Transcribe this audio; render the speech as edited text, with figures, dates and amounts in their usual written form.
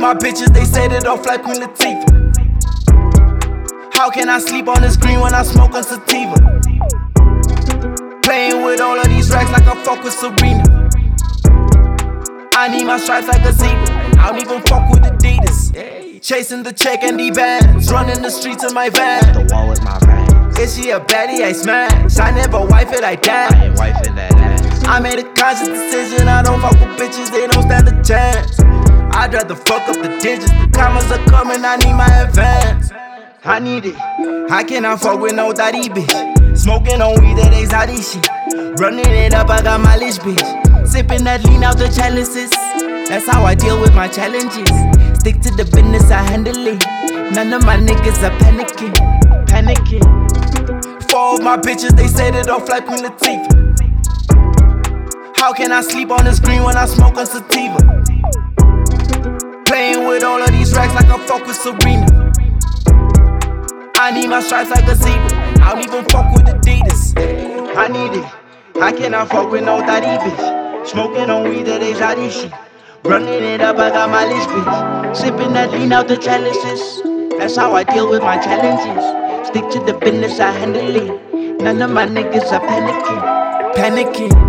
my bitches, they set it off like Queen Latifah. How can I sleep on the screen when I smoke a sativa? Playing with all of these racks like I fuck with Serena. I need my stripes like a zebra, and I don't even fuck with Adidas. Chasing the check and the bands, running the streets in my van. The wall with my rap. Is she a baddie? I smash. I never wife it, I dash. I ain't wifing that ass. I made a conscious decision, I don't fuck with bitches, they don't stand a chance. I'd rather fuck up the digits, the commas are coming, I need my advance. I need it, I cannot fuck with no daddy bitch. Smoking on weed, that exotic shit. Running it up, I got my lish bitch. Sipping that lean out the chalices. That's how I deal with my challenges. Stick to the business, I handle it. None of my niggas are panicking. Four of my bitches, they set it off like Queen Latifah. How can I sleep on the screen when I smoke a sativa? Playing with all of these racks like I fuck with Serena. I need my stripes like a zebra, and I don't even fuck with Adidas. I need it, I cannot fuck with no daddy bitch. Smoking on weed, that exotic shit. Running it up, I got my list bitch. Sipping that lean out the chalices. That's how I deal with my challenges. Stick to the business, I handle it. None of my niggas are panicking.